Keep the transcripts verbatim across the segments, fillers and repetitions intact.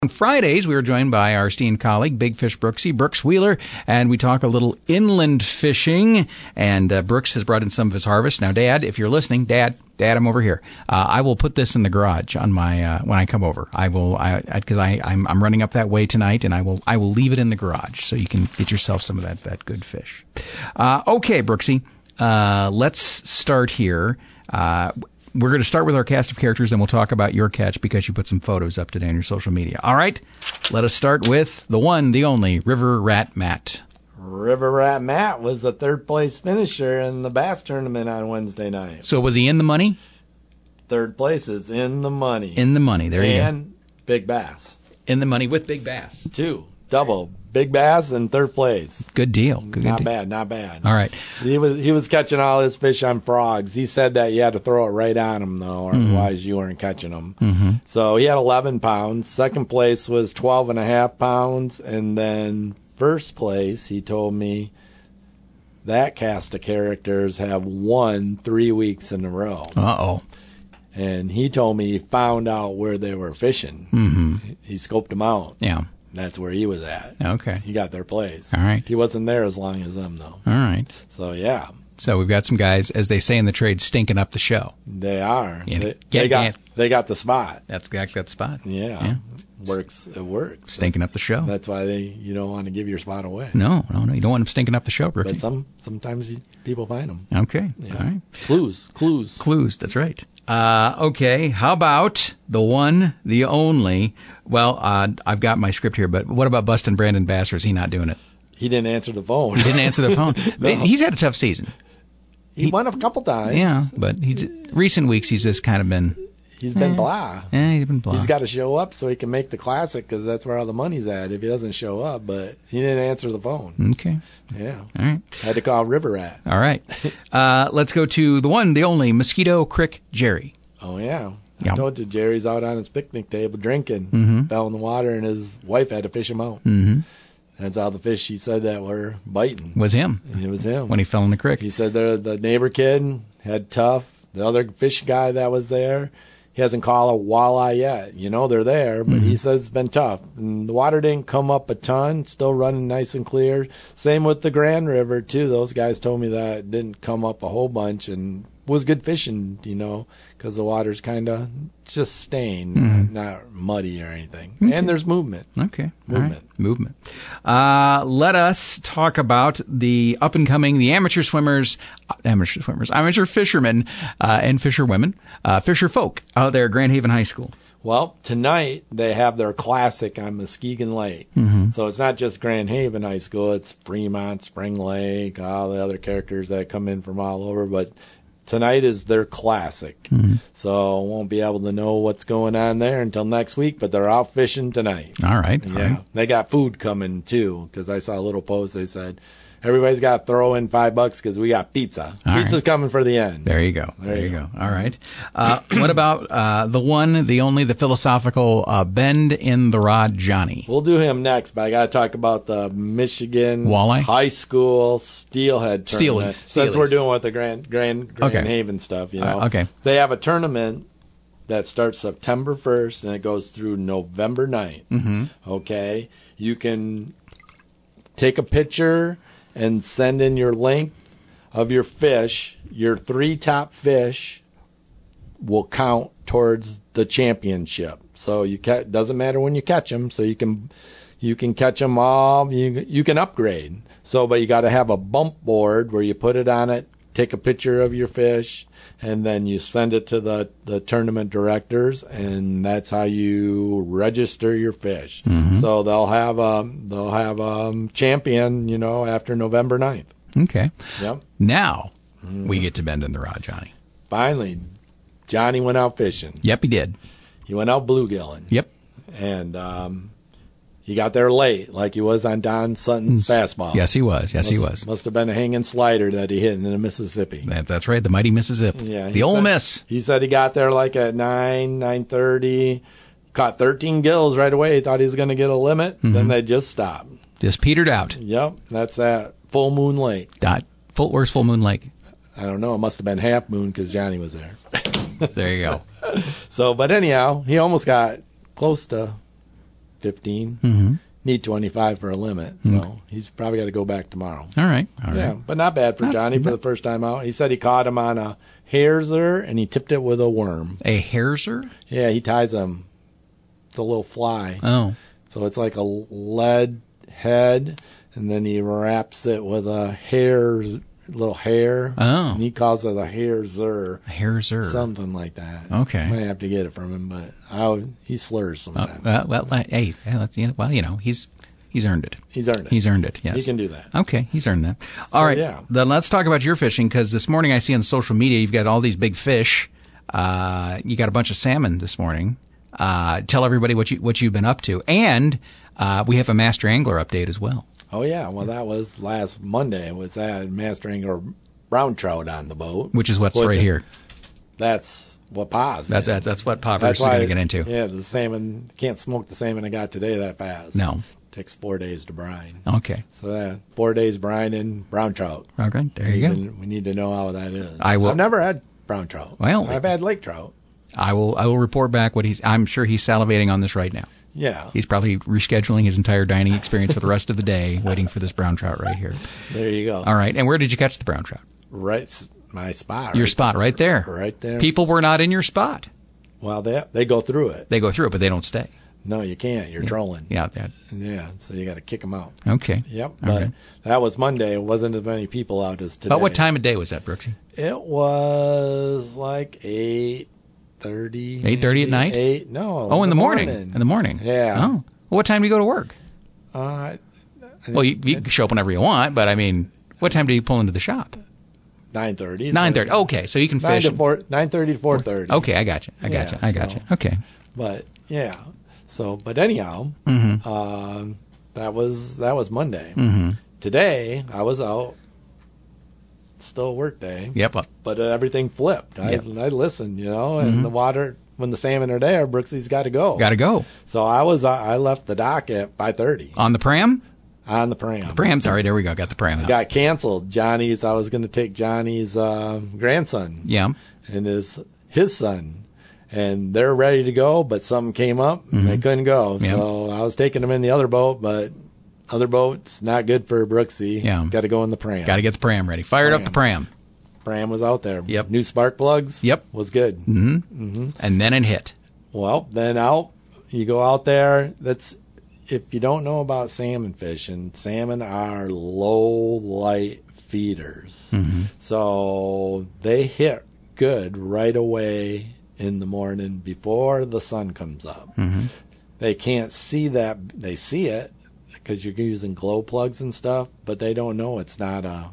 On Fridays, we are joined by our esteemed colleague, Big Fish Brooksy, Brooks Wheeler, and we talk a little inland fishing. And uh, Brooks has brought in some of his harvest. Now, Dad, if you're listening, Dad, Dad, I'm over here. Uh, I will put this in the garage on my uh, when I come over. I will, I because I, I I'm, I'm running up that way tonight, and I will I will leave it in the garage so you can get yourself some of that that good fish. Uh, okay, Brooksy, uh, let's start here. Uh, We're going to start with our cast of characters, and we'll talk about your catch because you put some photos up today on your social media. All right, let us start with the one, the only, River Rat Matt. River Rat Matt was the third place finisher in the bass tournament on Wednesday night. So was he in the money? Third place is in the money. In the money, there you go. And big bass. In the money with big bass. Two, double. Big bass in third place. Good deal. Good, not good bad, not bad. All right. He was he was catching all his fish on frogs. He said that you had to throw it right on him, though, or Mm-hmm. otherwise you weren't catching them. Mm-hmm. So he had eleven pounds. Second place was twelve and a half pounds. And then first place, he told me that cast of characters have won three weeks in a row. Uh-oh. And he told me he found out where they were fishing. Mm-hmm. He scoped them out. Yeah. That's where he was at. Okay. He got their place. All right. He wasn't there as long as them, though. All right. So, yeah. So we've got some guys, as they say in the trade, stinking up the show. They are. Yeah, They, get- they got get- they got the spot. That's exactly that spot. Yeah. Yeah. Works. It works. Stinking up the show. That's why they you don't want to give your spot away. No, no, no. You don't want them stinking up the show, Brookie. But some sometimes you, people find them. Okay. Yeah. All right. Clues. Clues. Clues, that's right. Uh, okay, how about the one, the only, well, uh, I've got my script here, but what about busting Brandon Bass, or is he not doing it? He didn't answer the phone. He didn't answer the phone. No. He's had a tough season. He, he won a couple times. Yeah, but he's, recent weeks he's just kind of been, He's been Eh. blah. eh, he's been blah. He's got to show up so he can make the classic because that's where all the money's at if he doesn't show up. But he didn't answer the phone. Okay, Yeah. all right. Had to call River Rat. All right. Uh, let's go to the one, the only, Mosquito Crick Jerry. Oh, yeah. Yeah. I told you, Jerry's out on his picnic table drinking, Mhm. fell in the water, and his wife had to fish him out. Mm-hmm. That's how the fish, he said, that were biting. Was him It was him. when he fell in the creek. He said the, the neighbor kid had tough. The other fish guy that was there, he hasn't caught a walleye yet. You know they're there, but Mm-hmm. he says it's been tough. And the water didn't come up a ton, still running nice and clear. Same with the Grand River, too. Those guys told me that it didn't come up a whole bunch and was good fishing, you know, because the water's kind of just stained, Mm-hmm. not muddy or anything. And there's movement. Okay. All Movement. right. Movement. Uh, let us talk about the up and coming, the amateur swimmers, uh, amateur swimmers, amateur fishermen, uh, and fisherwomen, uh, fisher folk out there at Grand Haven High School. Well, tonight they have their classic on Muskegon Lake. Mm-hmm. So it's not just Grand Haven High School, it's Fremont, Spring Lake, all the other characters that come in from all over. But tonight is their classic. Mm-hmm. So I won't be able to know what's going on there until next week, but they're out fishing tonight. All right. Yeah. All right. They got food coming too, because I saw a little post. They said, everybody's got to throw in five bucks because we got pizza. All Pizza's right. coming for the end. There you go. There, There you you go. All right. Uh, what about uh, the one, the only, the philosophical uh, Bend in the Rod Johnny? We'll do him next, but I got to talk about the Michigan Walleye? High School Steelhead tournament. Steelies. Since Steelies. we're doing with the Grand Grand Grand Okay. Haven stuff, you know. Uh, okay. They have a tournament that starts September first and it goes through November ninth. Mm-hmm. Okay, you can take a picture and send in your length of your fish. Your three top fish will count towards the championship. So you ca- doesn't matter when you catch them. So you can you can catch them all. You you can upgrade. So, but you got to have a bump board where you put it on it, take a picture of your fish, and then you send it to the, the tournament directors, and that's how you register your fish. Mm-hmm. So they'll have a they'll have a champion, you know, after November ninth. Okay. Yep. Now we get to Bend in the Rod Johnny. Finally, Johnny went out fishing. Yep, he did. He went out bluegilling. Yep. And um, he got there late, like he was on Don Sutton's fastball. Yes, he was. Yes, must, he was. Must have been a hanging slider that he hit in the Mississippi. That, that's right. The mighty Mississippi. Yeah, the he Ole said- Miss. He said he got there like at nine, nine thirty, caught thirteen gills right away. He thought he was going to get a limit. Mm-hmm. Then they just stopped. Just petered out. Yep, that's that Full Moon Lake. Dot. Full, where's Full Moon Lake? I don't know. It must have been Half Moon because Johnny was there. There you go. So, but anyhow, he almost got close to fifteen. Mm-hmm. Need twenty-five for a limit, so mm. he's probably got to go back tomorrow. All right. All yeah, right. but not bad for not, Johnny for not, the first time out. He said he caught him on a hairzer, and he tipped it with a worm. A hairzer? Yeah, he ties them. It's a little fly. Oh. So it's like a lead head, and then he wraps it with a hair, little hair. Oh. And he calls it a hairzer. A hairzer. Something like that. Okay. Might have to get it from him, but I would, he slurs sometimes. Uh, well, well, hey, well, you know, he's he's earned it. He's earned it. He's earned it, yes. He can do that. Okay, he's earned that. So, all right, yeah. Then let's talk about your fishing, because this morning I see on social media you've got all these big fish. Uh, you got a bunch of salmon this morning. Uh, tell everybody what you what you've been up to, and uh, we have a master angler update as well. Oh yeah, well that was last Monday. Was that master angler brown trout on the boat, which is what's which, right here. That's what Pa's. That's that's that's what Pa Bruce is going to get into. Yeah, the salmon can't smoke the salmon I got today that fast. No, it takes four days to brine. Okay, so that four days brining brown trout. Okay, there you we go. To, we need to know how that is. I will. I've never had brown trout. Well, I've had lake trout. I will. I will report back what he's. I'm sure he's salivating on this right now. Yeah. He's probably rescheduling his entire dining experience for the rest of the day, waiting for this brown trout right here. There you go. All right. And where did you catch the brown trout? Right, my spot. Your right spot, there. right there. Right there. People were not in your spot. Well, they they go through it. They go through it, but they don't stay. No, you can't. You're yeah. trolling. Yeah. That. Yeah. So you got to kick them out. Okay. Yep. But okay. that was Monday. It wasn't as many people out as today. About what time of day was that, Brooksy? It was like eight thirty. Eight thirty at night. Eight. No. Oh, in, in the, the morning. morning. In the morning. Yeah. Oh. Well, what time do you go to work? Uh. Well, you, you can show up whenever you want, but I mean, what time do you pull into the shop? Nine thirty. Nine thirty. Okay, so you can nine fish. To four, nine thirty to four thirty. Okay, I got you. I got you. Yeah, I got so, you. Okay. But yeah, so but anyhow, mm-hmm. um, that was that was Monday. Mm-hmm. Today I was out. Still work day. Yep. But uh, everything flipped. I yep. I listened, you know, and mm-hmm. the water when the salmon are there, Brooksy's got to go. Got to go. So I was uh, I left the dock at five thirty on the pram. On the pram. The pram. Sorry, there we go. Got the pram out. Got canceled. Johnny's. I was going to take Johnny's uh, grandson. Yeah. And his his son, and they're ready to go, but something came up and mm-hmm. they couldn't go. Yeah. So I was taking them in the other boat, but other boat's not good for Brooksy. Yeah. Got to go in the pram. Got to get the pram ready. Fired pram. up the pram. Pram was out there. Yep. New spark plugs. Yep. Was good. Mm-hmm. Mm-hmm. And then it hit. Well, then out you go out there. That's. If you don't know about salmon fishing, salmon are low light feeders. Mm-hmm. So they hit good right away in the morning before the sun comes up. Mm-hmm. They can't see that. They see it because you're using glow plugs and stuff, but they don't know it's not a,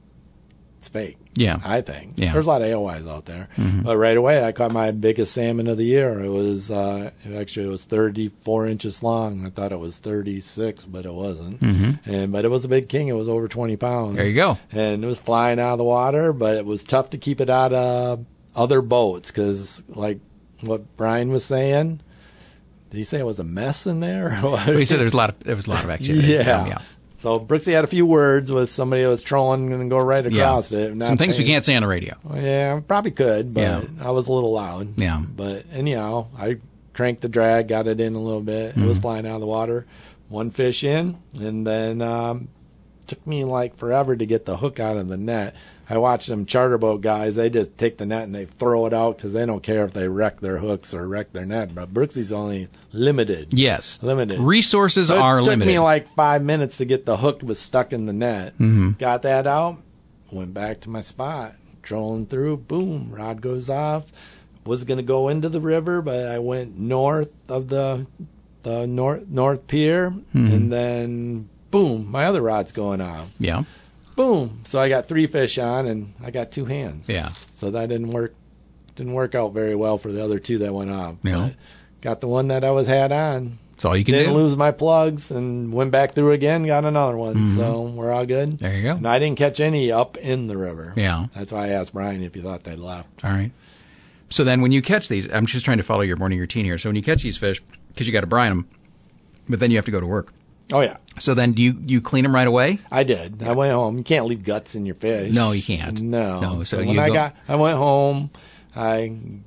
it's fake. Yeah. I think. Yeah. There's a lot of A O Is out there. Mm-hmm. But right away, I caught my biggest salmon of the year. It was, uh, actually, it was thirty-four inches long. I thought it was thirty-six, but it wasn't. Mm-hmm. And But it was a big king. It was over twenty pounds. There you go. And it was flying out of the water, but it was tough to keep it out of other boats because, like what Brian was saying, did he say it was a mess in there? Well, he said there was a lot of, there was a lot of activity. Yeah. Um, yeah. So Brooksy had a few words with somebody that was trolling and go right across yeah. it. Some things paying. we can't say on the radio. Well, yeah, probably could, but yeah. I was a little loud. Yeah. But anyhow, I cranked the drag, got it in a little bit. Mm-hmm. It was flying out of the water. One fish in, and then um, took me like forever to get the hook out of the net. I watch them charter boat guys. They just take the net and they throw it out because they don't care if they wreck their hooks or wreck their net. But Brooksy's only limited. Yes. Limited. Resources so are limited. It took limited. me like five minutes to get the hook was stuck in the net. Mm-hmm. Got that out. Went back to my spot. Trolling through. Boom. Rod goes off. Was going to go into the river, but I went north of the the north, north pier. Mm-hmm. And then, boom, my other rod's going off. Yeah. Boom. So I got three fish on, and I got two hands. Yeah. So that didn't work. Didn't work out very well for the other two that went off. Yeah. But got the one that I was had on. That's all you can didn't do. lose my plugs, and went back through again. Got another one. Mm-hmm. So we're all good. There you go. And I didn't catch any up in the river. Yeah. That's why I asked Brian if he thought they'd left. All right. So then, when you catch these, I'm just trying to follow your morning routine here. So when you catch these fish, because you got to brine them, but then you have to go to work. Oh yeah. So then, do you you clean them right away? I did. I went home. You can't leave guts in your fish. No, you can't. No. No. So, so you when I go- got, I went home. I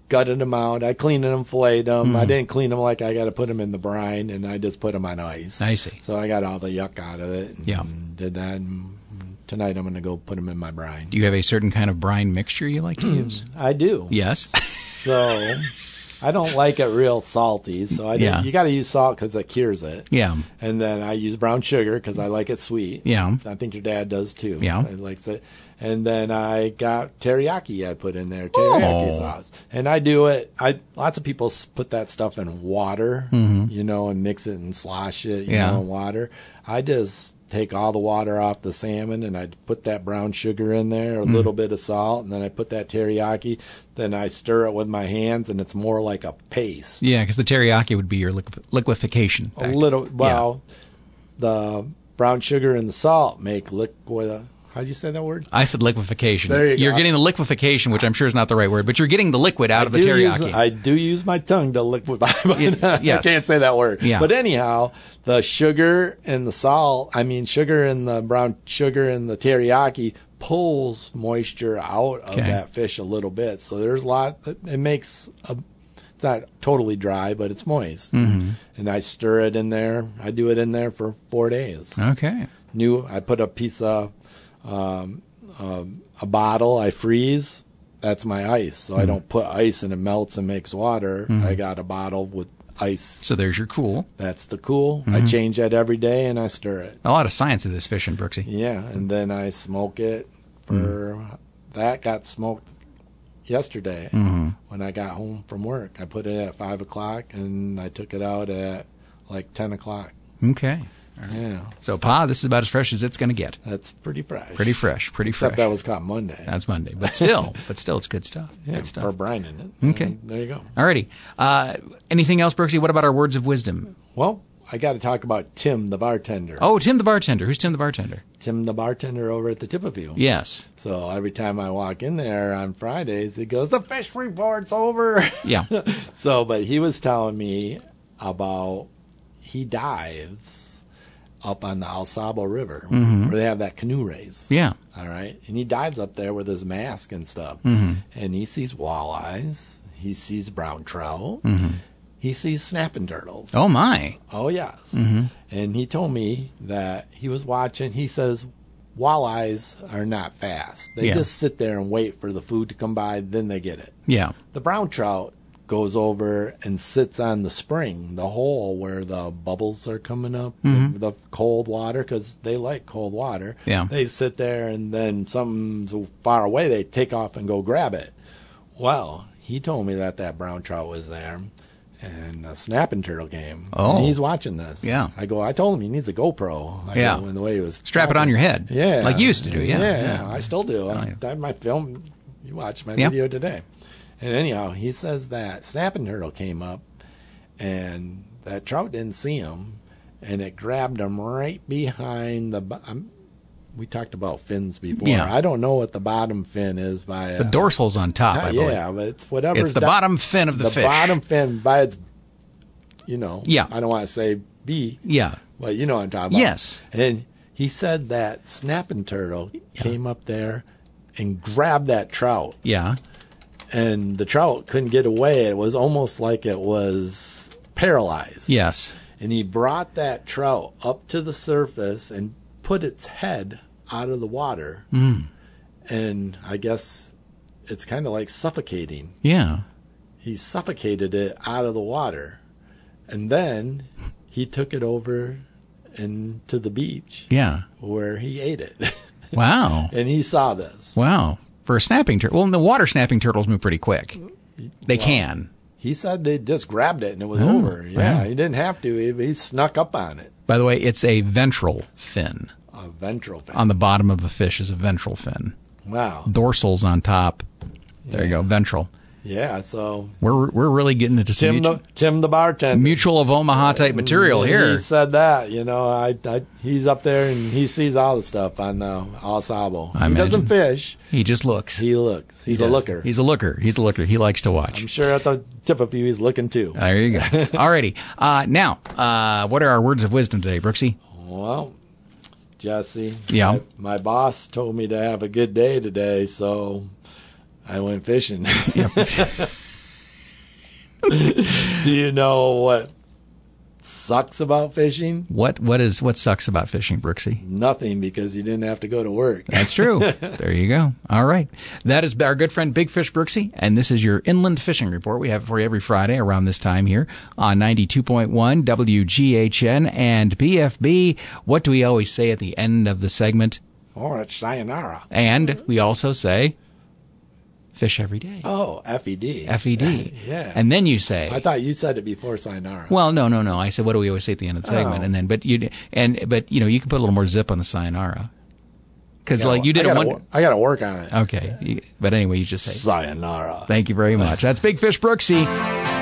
gutted them out. I cleaned them, filleted them. Mm. I didn't clean them like I got to put them in the brine, and I just put them on ice. I see. So I got all the yuck out of it. And Yeah. Did that. And tonight I'm going to go put them in my brine. Do you have a certain kind of brine mixture you like to use? I do. Yes. So I don't like it real salty. So I Yeah. you got to use salt because it cures it. Yeah. And then I use brown sugar because I like it sweet. Yeah. I think your dad does too. Yeah. He likes it. And then I got teriyaki I put in there, teriyaki Oh. sauce. And I do it. I Lots of people s- put that stuff in water, Mhm. you know, and mix it and slosh it, you Yeah. know, in water. I just take all the water off the salmon and I put that brown sugar in there, a Mm. little bit of salt, and then I put that teriyaki. Then I stir it with my hands, and it's more like a paste. Yeah, because the teriyaki would be your liqu- liquefaction. A factor. little. Well, the brown sugar and the salt make liquid. How do you say that word? I said liquefaction. There you go. You're getting the liquefaction, which I'm sure is not the right word, but you're getting the liquid out I of the do teriyaki. Use, I do use my tongue to liquefy, but It- yes. I can't say that word. Yeah. But anyhow, the sugar and the salt, I mean, sugar and the brown sugar and the teriyaki pulls moisture out of Okay. that fish a little bit. So there's a lot, it makes a, it's not totally dry, but it's moist. Mm-hmm. And I stir it in there. I do it in there for four days. Okay. New, I put a piece of, um, um, a bottle I freeze. That's my ice. So Mm-hmm. I don't put ice and it melts and makes water. I got a bottle with ice. So there's your cool. That's the cool. Mm-hmm. I change that every day and I stir it. A lot of science to this fishing, Brooksy. Yeah, and then I smoke it for that got smoked yesterday Mm-hmm. when I got home from work. I put it at five o'clock and I took it out at like ten o'clock. Okay. Yeah, So, Pa, this is about as fresh as it's going to get. that's pretty fresh. Pretty fresh. Pretty Except fresh. that was caught Monday. That's Monday. But still, but still, it's good stuff. yeah, Good stuff. for brining it. Okay. And there you go. Alrighty. Uh, anything else, Brooksy? What about our words of wisdom? Well, I got to talk about Tim, the bartender. Oh, Tim the bartender. Who's Tim the bartender? Tim, the bartender over at the Tippaview. Yes. So every time I walk in there on Fridays, he goes, "The fish report's over." Yeah. So, but he was telling me about he dives up on the Al Sabo River where they have that canoe race. Yeah. All right. And he dives up there with his mask and stuff. Mm-hmm. And he sees walleyes. He sees brown trout. Mm-hmm. He sees snapping turtles. Oh, my. Oh, yes. Mm-hmm. And he told me that he was watching. He says walleyes are not fast. They Yeah. just sit there and wait for the food to come by, then they get it. Yeah. The brown trout goes over and sits on the spring, the hole where the bubbles are coming up, Mm-hmm. the, the cold water, because they like cold water. Yeah. They sit there, and then something's far away, they take off and go grab it. Well, he told me that that brown trout was there, and a snapping turtle came. Oh. And he's watching this. Yeah. I go, I told him he needs a GoPro. I Yeah. go, in the way he was Strap it on talking. your head. Yeah. Like you used to do, yeah. Yeah, Yeah. I still do. I, yeah. I have my film. You watched my Yeah. video today. And anyhow, he says that snapping turtle came up, and that trout didn't see him, and it grabbed him right behind the. bo- I'm, we talked about fins before. Yeah. I don't know what the bottom fin is by The dorsal's on top, I believe. yeah, but it's whatever. It's the bottom fin of the, the fish. bottom fin by its. You know. Yeah. I don't want to say B, Yeah. but you know what I'm talking about. Yes. And he said that snapping turtle came up there and grabbed that trout. Yeah. And the trout couldn't get away. It was almost like it was paralyzed. Yes. And he brought that trout up to the surface and put its head out of the water. Mm. And I guess it's kind of like suffocating. Yeah. He suffocated it out of the water. And then he took it over and to the beach Yeah. where he ate it. Wow. And he saw this. Wow. For a snapping turtle. Well, the water snapping turtles move pretty quick. They can. He said they just grabbed it and it was Oh, over. Yeah, wow. he didn't have to. He, he snuck up on it. By the way, it's a ventral fin. A ventral fin. On the bottom of a fish is a ventral fin. Wow. Dorsal's on top. There you go, ventral. Yeah, so We're we're really getting into some Tim the, mutual, Tim the bartender. mutual of Omaha type material He here. said that, you know, I, I he's up there and he sees all the stuff on the Al Sabo. I he doesn't imagine. fish. He just looks. He looks. He's He a does. looker. He's a looker. He's a looker. He likes to watch. I'm sure at the tip of you he's looking too. There you go. Alrighty. Uh, now, uh, what are our words of wisdom today, Brooksy? Well, Jesse. Yeah. My, my boss told me to have a good day today, so I went fishing. Yep. Do you know what sucks about fishing? What what is what sucks about fishing, Brooksy? Nothing, because you didn't have to go to work. That's true. There you go. All right. That is our good friend Big Fish Brooksy, and this is your Inland Fishing Report. We have it for you every Friday around this time here on ninety-two point one W G H N and B F B. What do we always say at the end of the segment? Oh, it's sayonara. And we also say, fish every day. Oh, F E D. F E D. Yeah. And then you say, I thought you said it before sayonara. well, no, no, no. I said, what do we always say at the end of the segment? Oh. And then, but you, and, but, you know, you can put a little more zip on the sayonara. Cause Yeah, like you I didn't gotta, want, wo- I got to work on it. okay. You- But anyway, you just say, Sayonara. thank you very much. That's Big Fish Brooksy.